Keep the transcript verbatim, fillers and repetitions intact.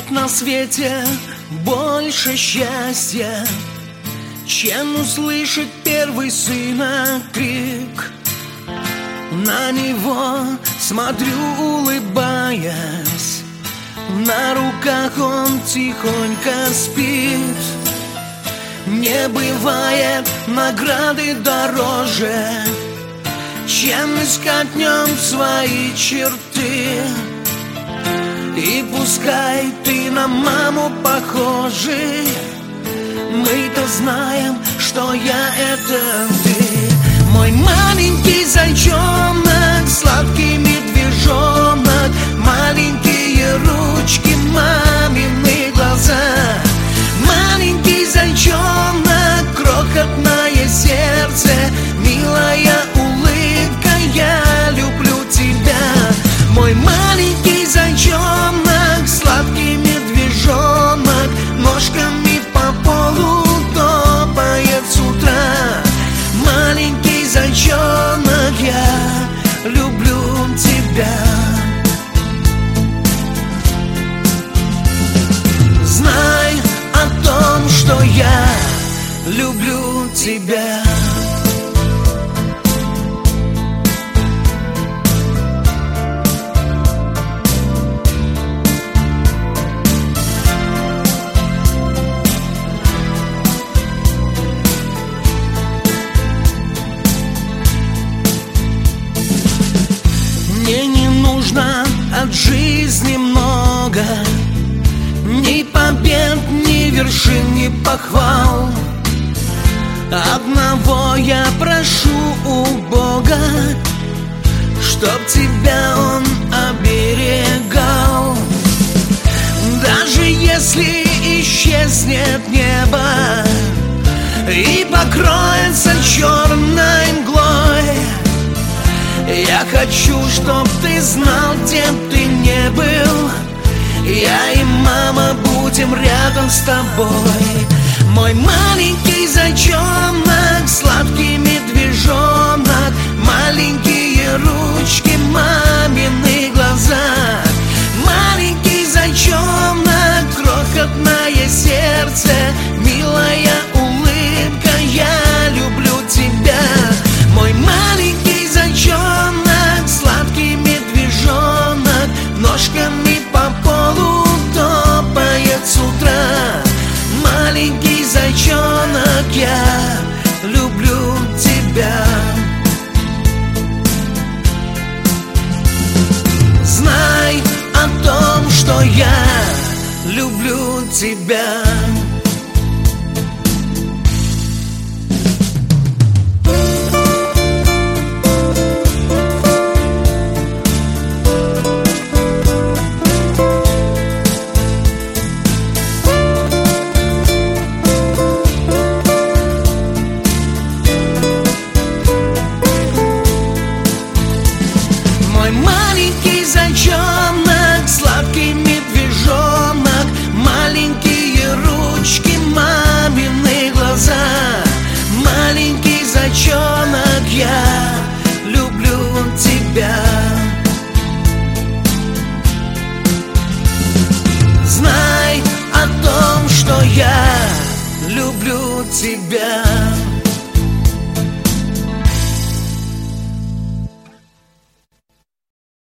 Нет на свете больше счастья, чем услышать первый сына крик. На него смотрю, улыбаясь, на руках он тихонько спит. Не бывает награды дороже, чем искать в нем свои черты. И пускай ты на маму похожий, мы-то знаем, что я — это ты. Мой маленький зайчонок, сладкий медвежонок, маленькие ручки, мамины глаза. Маленький зайчонок, крохотное сердце, милая улыбка, я люблю тебя. Мой маленький зайчонок, сладкий медвежонок, ножками по полу топает с утра. Маленький зайчонок, я люблю тебя. Знай о том, что я люблю тебя. Мне не нужно от жизни много, ни побед, ни вершин, ни похвал. Одного я прошу у Бога, чтоб тебя Он оберегал. Даже если исчезнет небо и покроется черной мглой, я хочу, чтоб ты знал, где б ты не был, я и мама будем рядом с тобой. Мой маленький зайчонок, сладкий медвежонок, маленькие ручки, мамины глаза. Маленький зайчонок, крохотное сердце, милая улыбка, я люблю тебя. Мой маленький зайчонок, сладкий медвежонок, ножками по полу топает с утра. Маленький зайчонок, я люблю тебя. Знай о том, что я люблю тебя. Маленький зайчонок, сладкий медвежонок, маленькие ручки, мамины глаза. Маленький зайчонок, я люблю тебя. Знай о том, что я люблю тебя.